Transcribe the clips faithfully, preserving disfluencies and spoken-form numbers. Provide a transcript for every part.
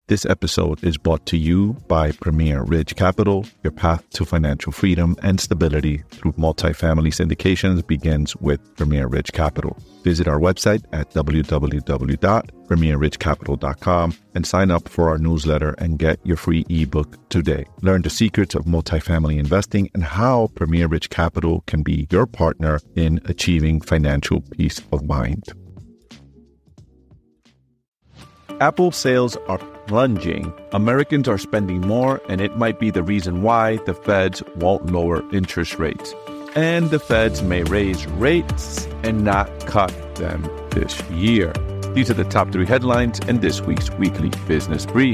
This episode is brought to you by Premier Ridge Capital. Your path to financial freedom and stability through multifamily syndications begins with Premier Ridge Capital. Visit our website at w w w dot premier ridge capital dot com and sign up for our newsletter and get your free ebook today. Learn the secrets of multifamily investing and how Premier Ridge Capital can be your partner in achieving financial peace of mind. Apple sales are plunging. Americans are spending more, and it might be the reason why the Feds won't lower interest rates. And the Feds may raise rates and not cut them this year. These are the top three headlines in this week's Weekly Business Brief.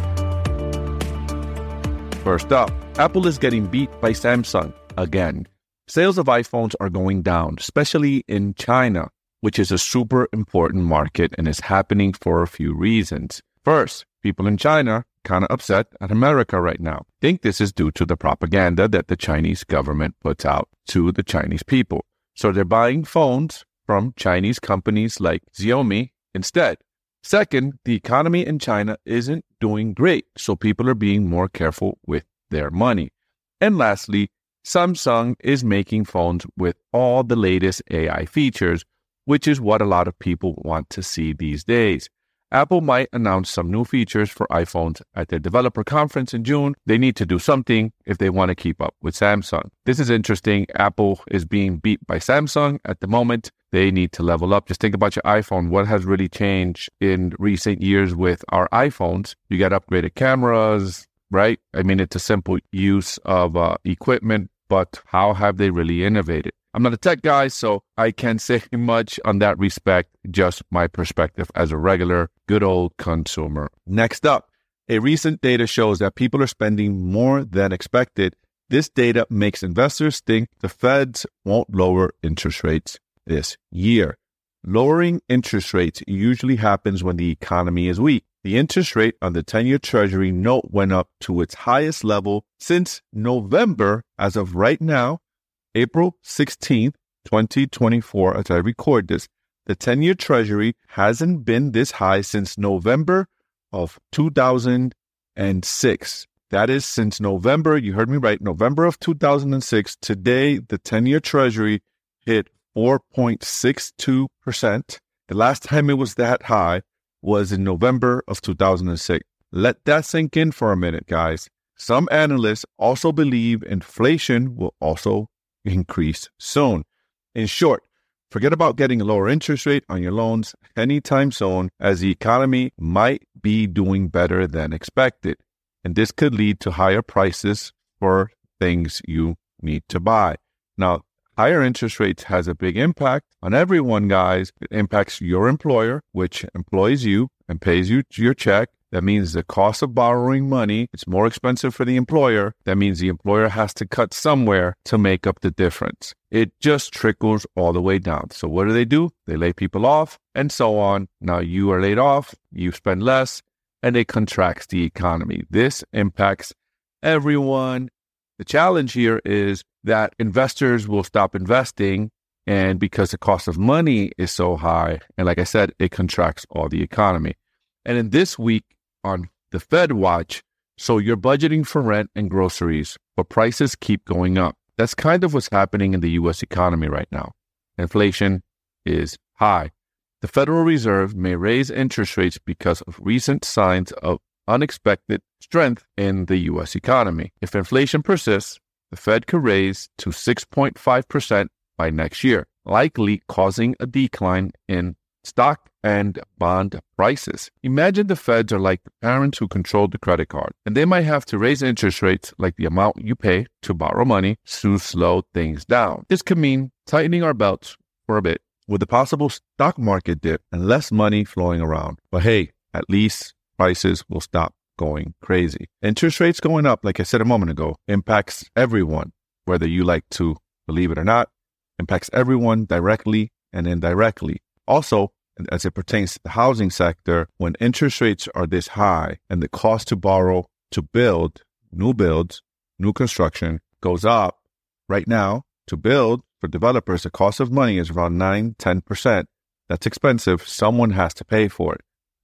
First up, Apple is getting beat by Samsung again. Sales of iPhones are going down, especially in China, which is a super important market and is happening for a few reasons. First, people in China kind of upset at America right now. Think this is due to the propaganda that the Chinese government puts out to the Chinese people. So they're buying phones from Chinese companies like Xiaomi instead. Second, the economy in China isn't doing great, so people are being more careful with their money. And lastly, Samsung is making phones with all the latest A I features, which is what a lot of people want to see these days. Apple might announce some new features for iPhones at their developer conference in June. They need to do something if they want to keep up with Samsung. This is interesting. Apple is being beat by Samsung at the moment. They need to level up. Just think about your iPhone. What has really changed in recent years with our iPhones? You got upgraded cameras, right? I mean, it's a simple use of uh, equipment, but how have they really innovated? I'm not a tech guy, so I can't say much on that respect, just my perspective as a regular, good old consumer. Next up, a recent data shows that people are spending more than expected. This data makes investors think the Feds won't lower interest rates this year. Lowering interest rates usually happens when the economy is weak. The interest rate on the ten-year Treasury note went up to its highest level since November. As of right now, April sixteenth, twenty twenty-four, as I record this, the ten-year Treasury hasn't been this high since November of two thousand six. That is since November, you heard me right, November of two thousand six. Today, the ten-year Treasury hit four point six two percent. The last time it was that high was in November of two thousand six. Let that sink in for a minute, guys. Some analysts also believe inflation will also increase soon. In short, forget about getting a lower interest rate on your loans anytime soon, as the economy might be doing better than expected. And this could lead to higher prices for things you need to buy. Now, higher interest rates has a big impact on everyone, guys. It impacts your employer, which employs you and pays you your check. That means the cost of borrowing money, it's more expensive for the employer. That means the employer has to cut somewhere to make up the difference. It just trickles all the way down. So what do they do? They lay people off and so on. Now you are laid off, you spend less, and it contracts the economy. This impacts everyone. The challenge here is that investors will stop investing, and because the cost of money is so high, and like I said, it contracts all the economy. And in this week, on the Fed watch, so you're budgeting for rent and groceries, but prices keep going up. That's kind of what's happening in the U S economy right now. Inflation is high. The Federal Reserve may raise interest rates because of recent signs of unexpected strength in the U S economy. If inflation persists, the Fed could raise to six point five percent by next year, likely causing a decline in stock and bond prices. Imagine the Feds are like the parents who control the credit card, and they might have to raise interest rates like the amount you pay to borrow money to slow things down. This could mean tightening our belts for a bit with a possible stock market dip and less money flowing around. But hey, at least prices will stop going crazy. Interest rates going up, like I said a moment ago, impacts everyone, whether you like to believe it or not, impacts everyone directly and indirectly. Also, as it pertains to the housing sector, when interest rates are this high and the cost to borrow to build new builds, new construction goes up, right now, to build for developers, the cost of money is around nine, ten percent. That's expensive. Someone has to pay for it.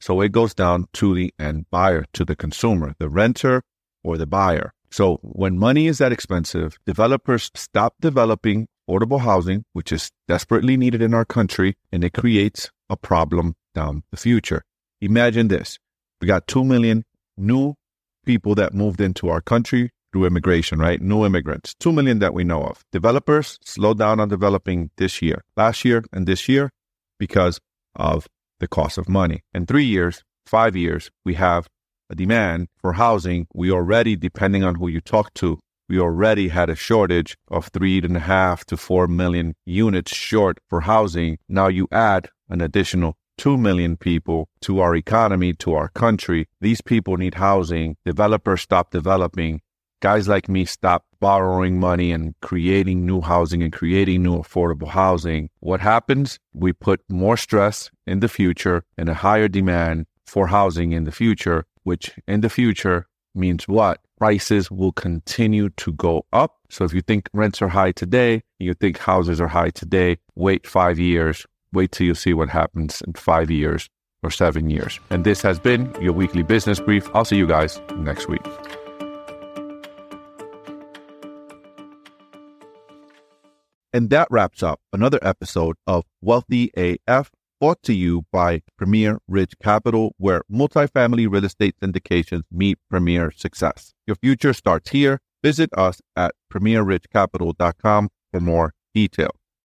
So it goes down to the end buyer, to the consumer, the renter or the buyer. So when money is that expensive, developers stop developing affordable housing, which is desperately needed in our country, and it creates a problem down the future. Imagine this. We got two million new people that moved into our country through immigration, right? New immigrants, two million that we know of. Developers slowed down on developing this year, last year and this year because of the cost of money. In three years, five years, we have a demand for housing. We already, depending on who you talk to, we already had a shortage of three and a half to four million units short for housing. Now you add an additional two million people to our economy, to our country. These people need housing. Developers stop developing. Guys like me stop borrowing money and creating new housing and creating new affordable housing. What happens? We put more stress in the future and a higher demand for housing in the future, which in the future means what? Prices will continue to go up. So if you think rents are high today, you think houses are high today, wait five years. Wait till you see what happens in five years or seven years. And this has been your weekly business brief. I'll see you guys next week. And that wraps up another episode of Wealthy A F, brought to you by Premier Ridge Capital, where multifamily real estate syndications meet premier success. Your future starts here. Visit us at premier ridge capital dot com for more details.